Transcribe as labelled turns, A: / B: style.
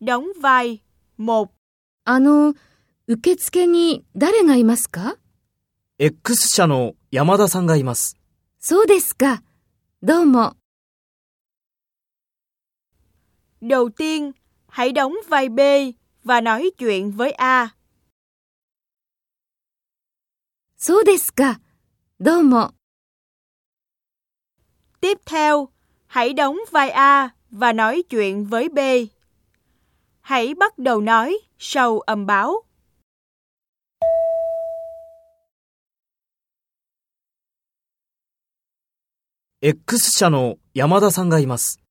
A: Đóng vai 1.
B: 受付に誰がいますか？
C: X 社の山田さんがいます。
B: そうですか。どうも。
A: Đầu tiên, hãy đóng vai B và nói chuyện với A.
B: そうですか。どうも。
A: Tiếp theo, hãy đóng vai A và nói chuyện với B. Hãy bắt đầu nói sau âm báo.
C: X 社の山田さんがいます。